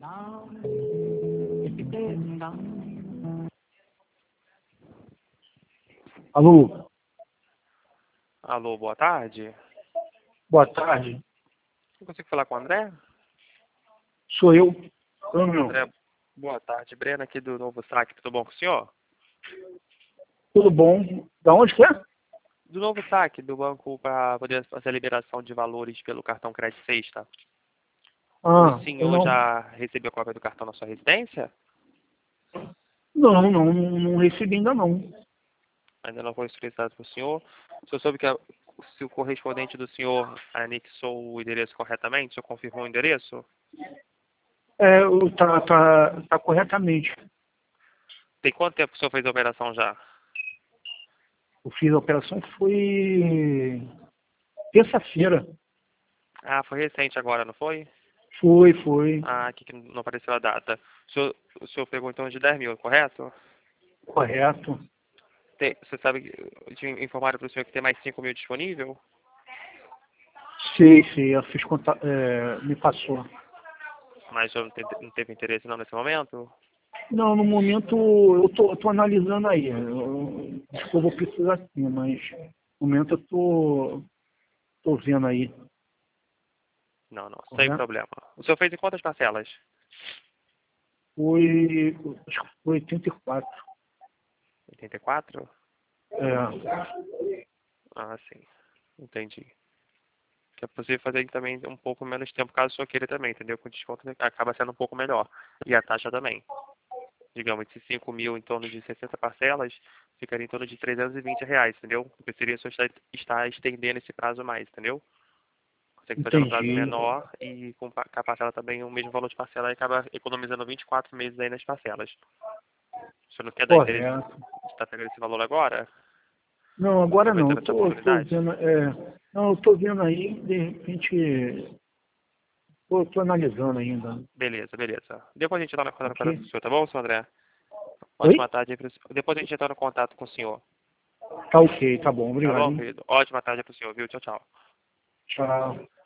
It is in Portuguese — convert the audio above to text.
Alô, Alô, boa tarde. boa tarde. Eu consigo falar com o André? Sou eu. Eu não. André, boa tarde. Breno aqui do Novo Saque, tudo bom com o senhor? Tudo bom? Da onde que é? Do Novo Saque, do banco para poder fazer a liberação de valores pelo cartão Crédito Sexta. O Ah, eu senhor não. já recebeu a cópia do cartão na sua residência? Não recebi ainda não. Ainda não foi solicitado para o senhor. O senhor soube que se o correspondente do senhor anexou o endereço corretamente? O senhor confirmou o endereço? Tá corretamente. Tem quanto tempo que o senhor fez a operação já? Eu fiz a operação foi terça-feira. Ah, foi recente agora, não foi? Foi. Ah, aqui que não apareceu a data. O senhor pegou então de 10 mil, correto? Correto. Você sabe, te informaram para o senhor que tem mais 5 mil disponível? Sei. Eu fiz me passou. Mas o senhor não teve interesse não nesse momento? Não, no momento eu tô analisando aí. Acho que eu vou precisar sim, mas no momento eu tô vendo aí. Não, sem Correto? problema. O senhor fez em quantas parcelas? Acho que foi 84. 84? É, Ah, sim. Entendi. Que é possível fazer também um pouco menos tempo, caso o senhor queira também, entendeu? Com desconto acaba sendo um pouco melhor. E a taxa também. Digamos, de 5 mil em torno de 60 parcelas, ficaria em torno de R$ 320, entendeu? Porque seria só estar estendendo esse prazo mais, entendeu? Consegue fazer no prazo entendi. menor e com a parcela também o mesmo valor de parcela e acaba economizando 24 meses aí nas parcelas. O senhor não quer dar interesse Correto. de estar pegando esse valor agora? Não, agora não. Aproveitando essa Tô oportunidade? vendo. Não, eu tô vendo aí, de repente. Tô analisando ainda. Beleza, beleza. Depois a gente entra em contato com Ok? o senhor, tá bom, senhor André? Oi? Ótima tarde aí pro senhor. Depois a gente entra em contato com o senhor. Tá ok, tá bom. Tá Obrigado, bom, hein? querido? Ótima tarde pro senhor, viu? Tchau, tchau. Tchau.